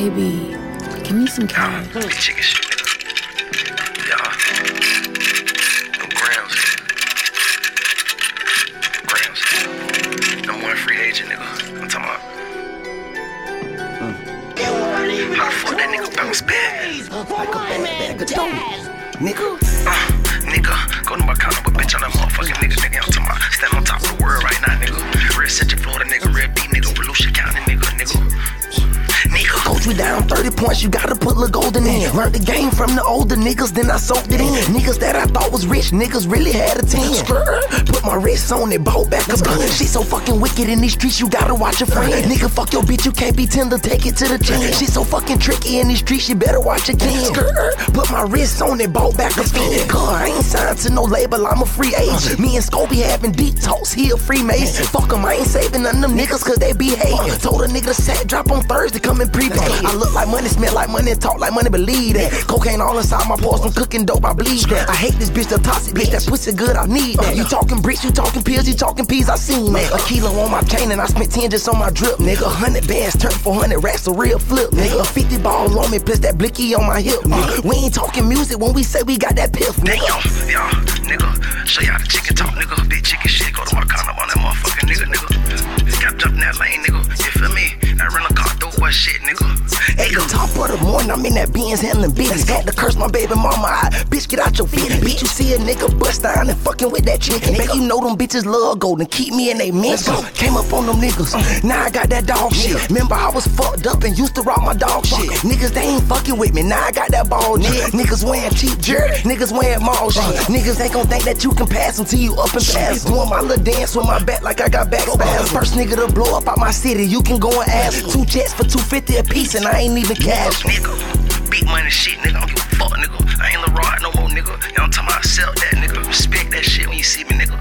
Baby, give me some cash. Big chicken shit, nigga. Yeah. Them grams. I'm one free agent, nigga. I'm talking about. How the fuck that nigga bounce back? Like a bag of dope. Nigga. Nigga, go to my counter, but bitch, I'm that motherfucking nigga. I'm talking about stand on top of the world right now, nigga. Real Central Florida, nigga. Real deep, nigga. Volusia County, nigga. Coach me down 30 points, you gotta put Lil Golden in. Learned the game from the older niggas, then I soaked it in. Niggas that I thought was rich, niggas really had a team. Put my wrist on it, bought back a gun. She so fucking wicked in these streets, you gotta watch her friend. Nigga, fuck your bitch, you can't be tender, take it to the chin. She so fucking tricky in these streets, you better watch her kin. Put my wrist on it, bought back a gun. I ain't signed to no label, I'm a free agent. Me and Scobie having deep talks, he a Freemason. Fuck him, I ain't saving none of them niggas cause they be hating. Told a nigga to set drop on Thursday, come in preview. I look like money, smell like money, talk like money, believe that. Cocaine all inside my pores from cooking dope, I bleed that. I hate this bitch, the toxic bitch, that pussy good, I need that. You talking bricks, you talking pills, you talking peas, I seen that. A kilo on my chain and I spent 10 just on my drip, nigga. 100 bands turned 400 racks, a real flip, nigga. 50 ball on me, plus that blicky on my hip, nigga. We ain't talking music when we say we got that piff, nigga. Damn, yeah, nigga. Show y'all the chicken talk, nigga. Big chicken shit, go to my counter on that motherfucking nigga. Got jumped in that lane, nigga. You feel me? That rental car dope boy shit, nigga. At the top of the morning, I'm in that Benz handling business. Had to curse my baby mama out. Bitch, get out your feet. Bitch, you see a nigga bust down and fucking with that chick. Make you know them bitches love gold and keep me in they mix. Came up on them niggas. Now I got that dog shit. Remember, I was fucked up and used to rock my dog shit. Niggas, they ain't fucking with me. Now I got that ball shit. Niggas wearing cheap jerk. Niggas wearing mall shit. Niggas ain't gon' think that you can pass until you up and pass. Doing my little dance with my back like I got back spasms. First nigga to blow up out my city, you can go and ask. 2 checks for $250 a piece and I ain't even cash. Nigga, big money shit, nigga. I don't give a fuck, nigga. I ain't LeRoy no more, nigga. You know I'm talking about sell that, nigga. Respect that shit when you see me, nigga.